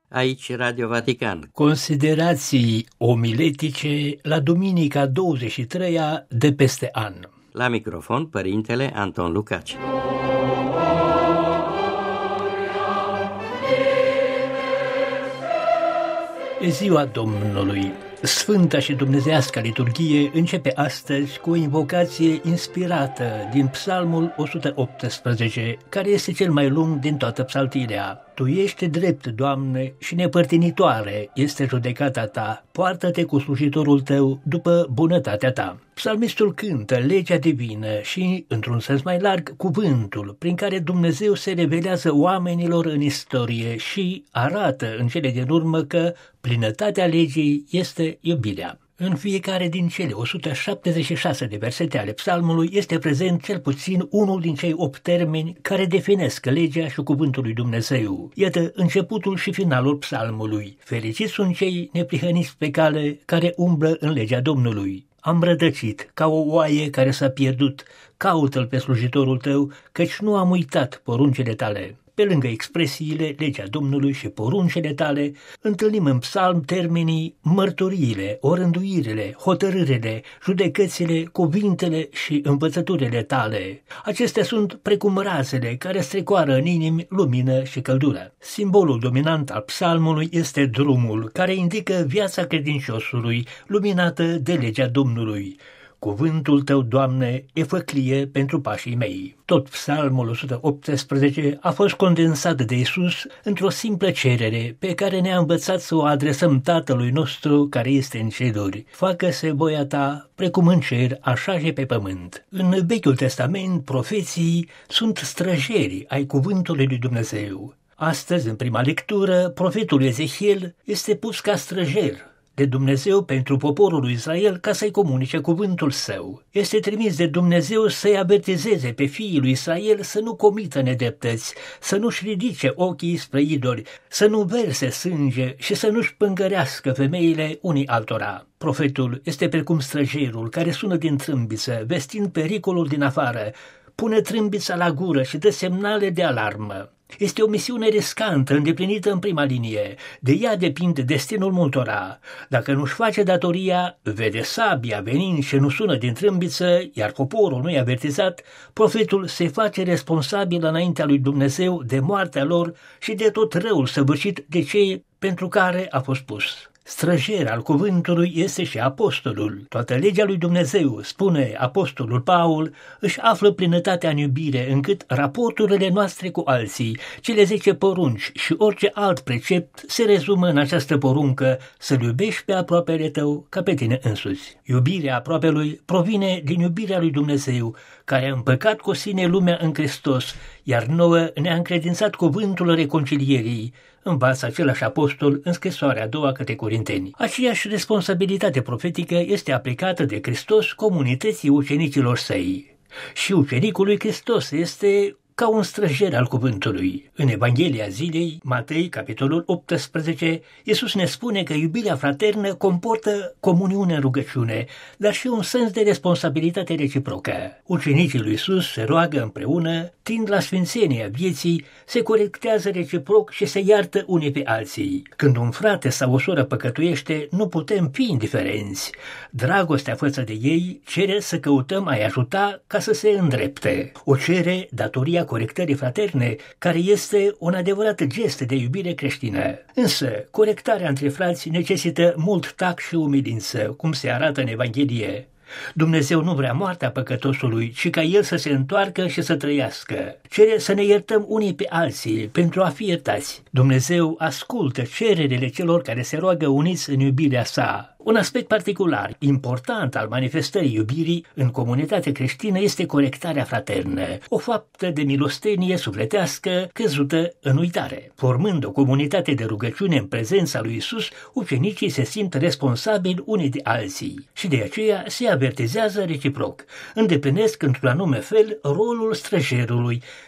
Aici Radio Vatican. Considerații omiletice la Duminica 23-a de peste an. La microfon, Părintele Anton Lucaci. E ziua Domnului. Sfânta și dumnezeiasca liturghie începe astăzi cu o invocație inspirată din Psalmul 118, care este cel mai lung din toată psaltirea. Tu ești drept, Doamne, și nepărtinitoare este judecata ta. Poartă-te cu slujitorul tău după bunătatea ta. Psalmistul cântă legea divină și, într-un sens mai larg, cuvântul prin care Dumnezeu se revelează oamenilor în istorie și arată în cele din urmă că plinătatea legii este iubirea. În fiecare din cele 176 de versete ale psalmului este prezent cel puțin unul din cei 8 termeni care definesc legea și cuvântul lui Dumnezeu. Iată începutul și finalul psalmului. Fericiți sunt cei neprihăniți pe cale care umblă în legea Domnului. Am rădăcit ca o oaie care s-a pierdut, caută-l pe slujitorul tău, căci nu am uitat poruncile tale. Pe lângă expresiile, legea Domnului și poruncile tale, întâlnim în psalm termenii mărturiile, orânduirile, hotărârile, judecățile, cuvintele și învățăturile tale. Acestea sunt precum razele care strecoară în inimi lumină și căldură. Simbolul dominant al psalmului este drumul, care indică viața credinciosului, luminată de legea Domnului. Cuvântul tău, Doamne, e făclie pentru pașii mei. Tot psalmul 118 a fost condensat de Iisus într-o simplă cerere pe care ne-a învățat să o adresăm Tatălui nostru care este în ceruri. Facă-se voia ta precum în cer, așa și pe pământ. În Vechiul Testament, profeții sunt străjeri ai cuvântului lui Dumnezeu. Astăzi, în prima lectură, profetul Ezechiel este pus ca străjer de Dumnezeu pentru poporul lui Israel ca să-i comunice cuvântul său. Este trimis de Dumnezeu să-i avertizeze pe fiii lui Israel să nu comită nedreptăți, să nu-și ridice ochii spre idoli, să nu verse sânge și să nu-și pângărească femeile unii altora. Profetul este precum străjerul care sună din trâmbiță, vestind pericolul din afară, pune trâmbița la gură și dă semnale de alarmă. Este o misiune riscantă, îndeplinită în prima linie. De ea depinde destinul multora. Dacă nu-și face datoria, vede sabia venind și nu sună din trâmbiță, iar poporul nu-i avertizat, profetul se face responsabil înaintea lui Dumnezeu de moartea lor și de tot răul săvârșit de cei pentru care a fost pus. Străjer al cuvântului este și apostolul. Toată legea lui Dumnezeu, spune apostolul Paul, își află plinătatea în iubire, încât raporturile noastre cu alții, cele 10 porunci și orice alt precept se rezumă în această poruncă: să-l iubești pe aproapele tău ca pe tine însuți. Iubirea aproapelui provine din iubirea lui Dumnezeu, care a împăcat cu sine lumea în Hristos, iar nouă ne-a încredințat cuvântul reconcilierii, învață același apostol în scrisoarea a doua către Corinteni. Aceeași responsabilitate profetică este aplicată de Hristos comunității ucenicilor săi. Și ucenicul lui Hristos este ca un străjer al cuvântului. În Evanghelia zilei, Matei, capitolul 18, Iisus ne spune că iubirea fraternă comportă comuniune în rugăciune, dar și un sens de responsabilitate reciprocă. Ucenicii lui Iisus se roagă împreună, tind la sfințenia vieții, se corectează reciproc și se iartă unii pe alții. Când un frate sau o soră păcătuiește, nu putem fi indiferenți. Dragostea față de ei cere să căutăm a-i ajuta ca să se îndrepte. O cere datoria corectării fraterne, care este un adevărat gest de iubire creștină. Însă, corectarea între frați necesită mult tact și umilință, cum se arată în Evanghelie. Dumnezeu nu vrea moartea păcătosului, ci ca el să se întoarcă și să trăiască. Cere să ne iertăm unii pe alții pentru a fi iertați. Dumnezeu ascultă cererile celor care se roagă uniți în iubirea sa. Un aspect particular, important al manifestării iubirii în comunitatea creștină este corectarea fraternă, o faptă de milostenie sufletească căzută în uitare. Formând o comunitate de rugăciune în prezența lui Iisus, ucenicii se simt responsabili unii de alții și de aceea se avertizează reciproc. Îndeplinesc într-un anume fel rolul străjerului,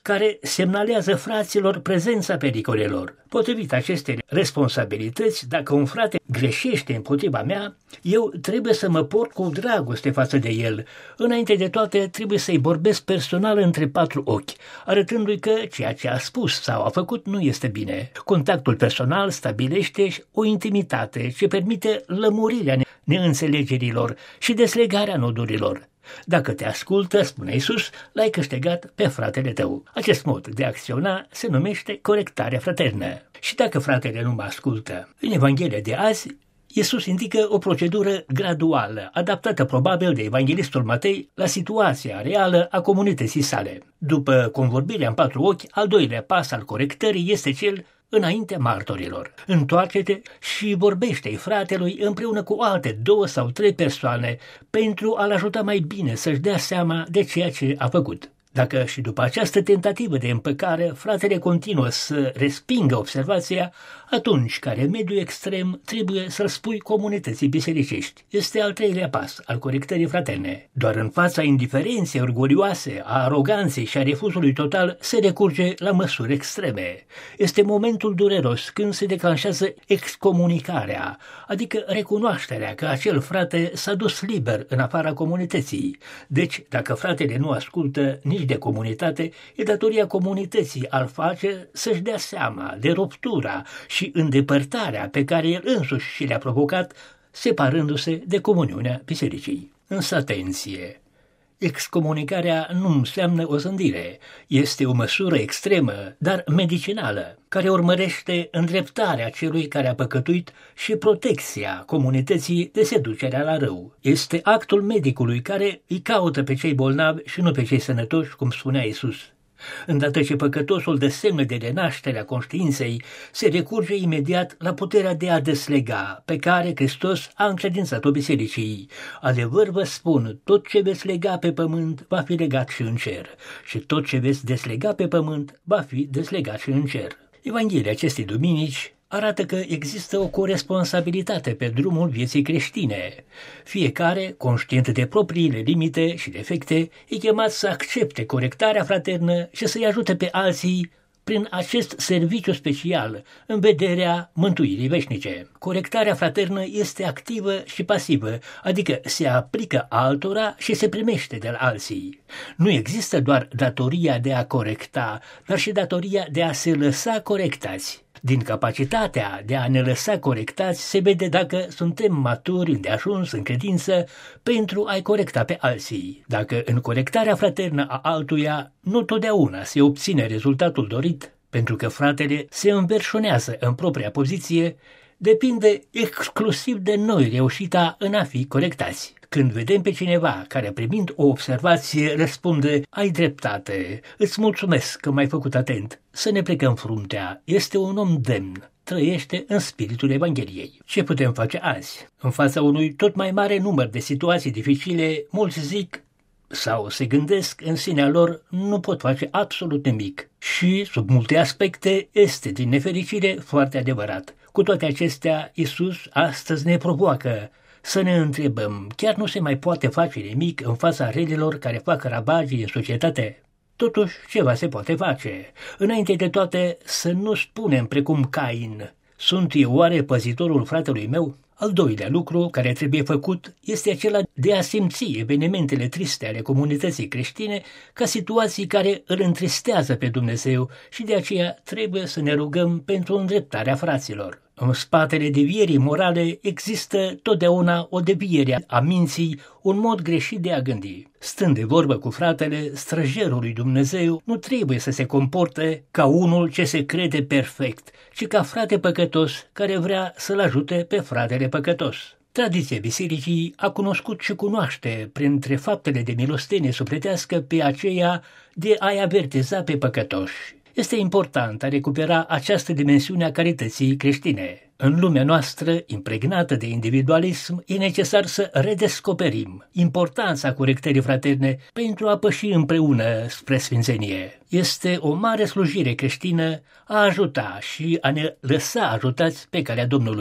care semnalează fraților prezența pericolelor. Potrivit acestei responsabilități, dacă un frate greșește împotriva mea, eu trebuie să mă port cu dragoste față de el. Înainte de toate, trebuie să-i vorbesc personal între patru ochi, arătându-i că ceea ce a spus sau a făcut nu este bine. Contactul personal stabilește o intimitate ce permite lămurirea neînțelegerilor și deslegarea nodurilor. Dacă te ascultă, spune Iisus, l-ai câștigat pe fratele tău. Acest mod de a acționa se numește corectarea fraternă. Și dacă fratele nu mă ascultă, în Evanghelia de azi, Iisus indică o procedură graduală, adaptată probabil de evanghelistul Matei la situația reală a comunității sale. După convorbirea în patru ochi, al doilea pas al corectării este cel înaintea martorilor. Întoarce-te și vorbește-i fratelui împreună cu alte 2 sau 3 persoane pentru a-l ajuta mai bine să-și dea seama de ceea ce a făcut. Dacă și după această tentativă de împăcare fratele continuă să respingă observația, atunci, ca remediu extrem, trebuie să-l spui comunității bisericești. Este al treilea pas al corectării fraterne. Doar în fața indiferenței orgolioase, a aroganței și a refuzului total se recurge la măsuri extreme. Este momentul dureros când se declanșează excomunicarea, adică recunoașterea că acel frate s-a dus liber în afara comunității. Deci, dacă fratele nu ascultă nici de comunitate, e datoria comunității a-l face să-și dea seama de ruptura și îndepărtarea pe care el însuși și le-a provocat, separându-se de comuniunea bisericii. Însă atenție! Excomunicarea nu înseamnă o zândire, este o măsură extremă, dar medicinală, care urmărește îndreptarea celui care a păcătuit și protecția comunității de seducerea la rău. Este actul medicului care îi caută pe cei bolnavi și nu pe cei sănătoși, cum spunea Iisus. Îndată ce păcătosul dă semne de renaștere a conștiinței, se recurge imediat la puterea de a deslega, pe care Hristos a încredințat-o bisericii. Adevăr vă spun, tot ce veți lega pe pământ va fi legat și în cer, și tot ce veți deslega pe pământ va fi deslegat și în cer. Evanghelia acestei duminici arată că există o coresponsabilitate pe drumul vieții creștine. Fiecare, conștient de propriile limite și defecte, e chemat să accepte corectarea fraternă și să-i ajute pe alții prin acest serviciu special în vederea mântuirii veșnice. Corectarea fraternă este activă și pasivă, adică se aplică altora și se primește de la alții. Nu există doar datoria de a corecta, dar și datoria de a se lăsa corectați. Din capacitatea de a ne lăsa corectați se vede dacă suntem maturi îndeajuns în credință pentru a-i corecta pe alții. Dacă în corectarea fraternă a altuia nu totdeauna se obține rezultatul dorit, pentru că fratele se înverșunează în propria poziție, depinde exclusiv de noi reușita în a fi corectați. Când vedem pe cineva care, primind o observație, răspunde, ai dreptate, îți mulțumesc că m-ai făcut atent, să ne plecăm fruntea, este un om demn, trăiește în spiritul Evangheliei. Ce putem face azi? În fața unui tot mai mare număr de situații dificile, mulți zic sau se gândesc în sinea lor, nu pot face absolut nimic. Și, sub multe aspecte, este, din nefericire, foarte adevărat. Cu toate acestea, Iisus astăzi ne provoacă să ne întrebăm, chiar nu se mai poate face nimic în fața relelor care fac ravagii în societate? Totuși, ceva se poate face. Înainte de toate, să nu spunem precum Cain, sunt eu oare păzitorul fratelui meu? Al doilea lucru care trebuie făcut este acela de a simți evenimentele triste ale comunității creștine ca situații care îl întristează pe Dumnezeu și de aceea trebuie să ne rugăm pentru îndreptarea fraților. În spatele devierii morale există totdeauna o deviere a minții, un mod greșit de a gândi. Stând de vorbă cu fratele, străjerul lui Dumnezeu nu trebuie să se comporte ca unul ce se crede perfect, ci ca frate păcătos care vrea să-l ajute pe fratele păcătos. Tradiția bisericii a cunoscut și cunoaște, printre faptele de milostenie sufletească, pe aceea de a-i avertiza pe păcătoși. Este important a recupera această dimensiune a carității creștine. În lumea noastră, impregnată de individualism, e necesar să redescoperim importanța corectării fraterne pentru a păși împreună spre sfințenie. Este o mare slujire creștină a ajuta și a ne lăsa ajutați pe calea Domnului.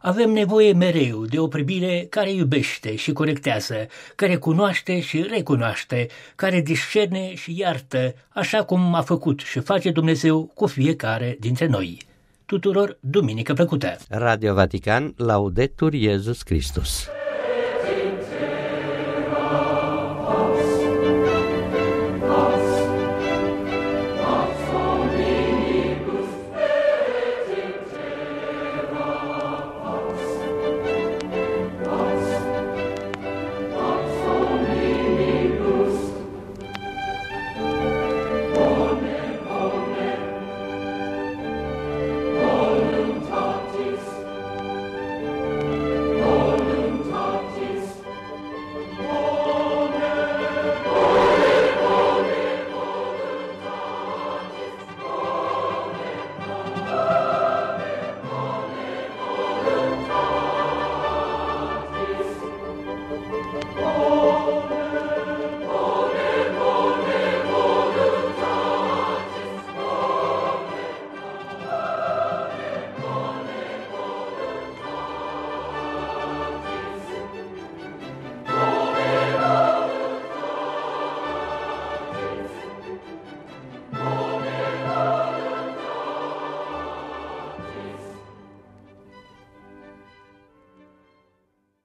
Avem nevoie mereu de o privire care iubește și corectează, care cunoaște și recunoaște, care discerne și iartă, așa cum a făcut și face Dumnezeu cu fiecare dintre noi. Tuturor duminică plăcută! Radio Vatican, Laudetur Iesus Christus.